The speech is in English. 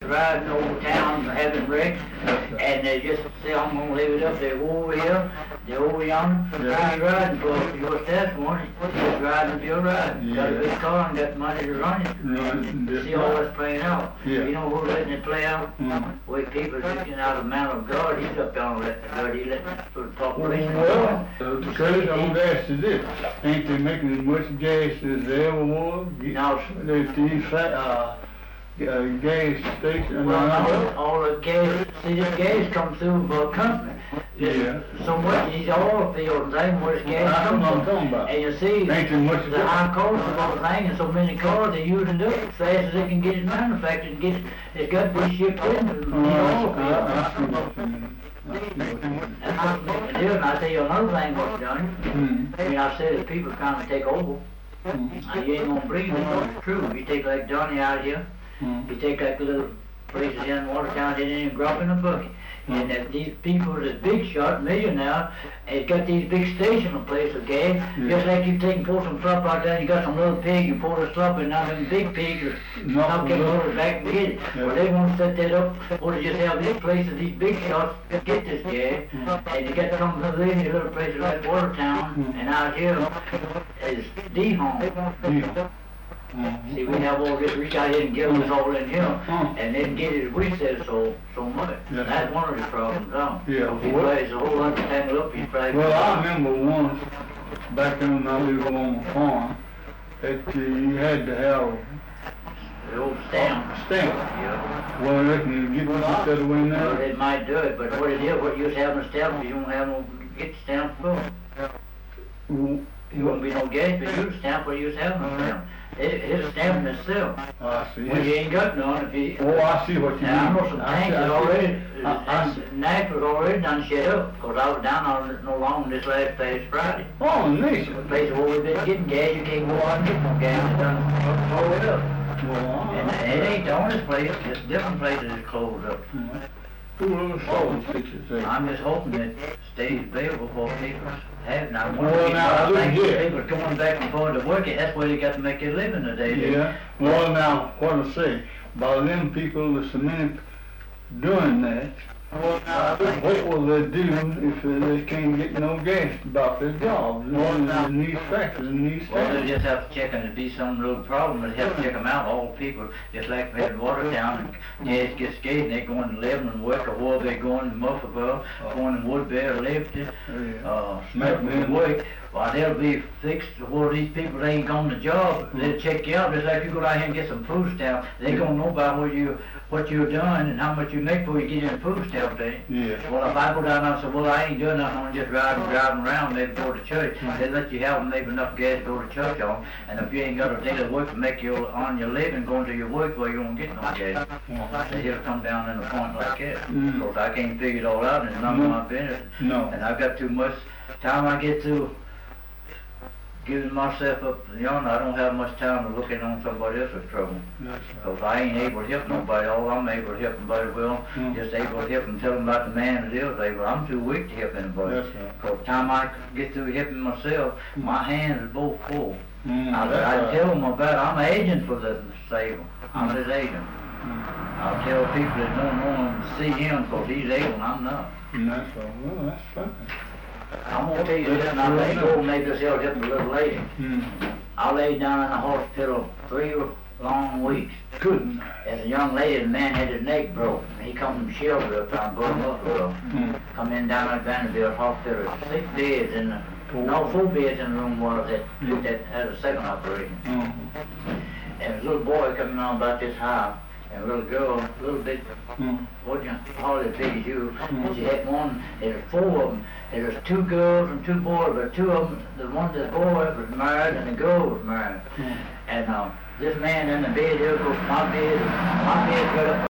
driving over town having wrecks, and they just say, I'm going to leave it up. They go over here, they over yonder, you're riding for your staff morning. You're driving if you're riding. Got a big car and got money to run it. See all that's playing out. You know who's letting it play out? The way people are getting out of the man of God, he's up there and letting the God, he's letting it for the population. Well, the credit I want to ask you this. Ain't they making as much gas as they ever was? No, These gas stations. well, no, all the gas, see this gas comes through for a company. So much, these oil fields, they ain't much gas That's what I'm comes talking from. about. And you see, Ain't there much the high cost of everything, and so many cars, they're using it as fast as they can get it manufactured and get it, it's got to be shipped in to the oil field. I see what you mean. That's what's making a difference. I'll tell you another thing what's done. I mean, I said that people trying to take over. Now, you ain't gonna believe it, but it's true. You take like Johnny out here, you take like the little places in Watertown, they didn't even drop in a bucket. And that these people that big shot, millionaire, has got these big stational places of gas. Just like you take and pour some slop out there, you got some little pig, you pour the slop in, now them big pigs are not getting over back and get it. Well, they want to set that up, or they just have these places, these big shots, get this gas. And you got some of these little places like Watertown, and out here is D-Home. See, we have all this, reach out here and give us all in here, and then get it as we said so much. That's one of the problems, He plays the whole lot of tangled up, he's probably... Well, I remember once, back when I lived on the farm, that you had to have the old stamp. Stamp. Well, I reckon you get that away now. Well, they might do it, but what it is, what you was having a stamp, you don't have no, get the stamp for. You won't be no gas, but you stamp where you was having a stamp. It's stamping itself. I see. When you ain't got none, if you... Oh, I see what you mean. Now, I know some tanks that already, Nash was already done shut up, because I was down on it no longer this last Friday. Oh, nice. The place where we've been getting gas, you can't go out and get no gas, it's done closed up. Well, And it ain't the only place, it's different places that closed up. I'm just hoping that it stays available for people have. Now, one of the things people are going back and forth to work it, that's where they got to make their living today. Yeah. Well, now, what I say, by them people, there's so many doing that, what will they do if they can't get no gas about their jobs in these factories and these towns? Well, they just have to check, and it'd be some little problem, they have to check them out, all people, just like we had in Watertown, and gas gets scared, and they go in Lebanon work, or where they going in Muffinville, going in Woodbury, or Liberty, Smithville work. Well, they'll be fixed where these people, they ain't gone to job, they'll check you out, just like you go down here and get some food stamps, they gonna know about what you're doing and how much you make before you get in the food stamp thing. Well, if I go down there and say, well, I ain't doing nothing, I'm just driving around, maybe go to church, they let you have maybe enough gas to go to church on, and if you ain't got a daily work to make you on your living, going to your work, well, you won't get no gas. They just come down in a point like that. Because I can't figure it all out, and it's none of my business. And I've got too much time I get to giving myself up, I don't have much time to look in on somebody else's trouble. Because I ain't able to help nobody. All I'm able to help somebody just able to help them, tell them about the man that is able. I'm too weak to help anybody. Because the time I get through helping myself, my hands are both full. I tell them I'm an agent for the disabled. I'm his agent. I'll tell people that don't want to see him because he's able and I'm not. That's fine. I'm going to tell you this, and I may go make this help just a little lady. I laid down in the hospital 3 long weeks. As a young lady, the man had his neck broke. He come from Shelby up down Buffalo. Come in down at Vanderbilt Hospital. 6 beds in the, 4 beds in the room was that had a second operation. And a little boy coming on about this high. And a little girl, a little bit, hardly as big as you, and she had one, there was 4 of them. There was 2 girls and 2 boys, but 2 of them, the one that boy was married and the girl was married. And this man in the bed here goes to my bed right up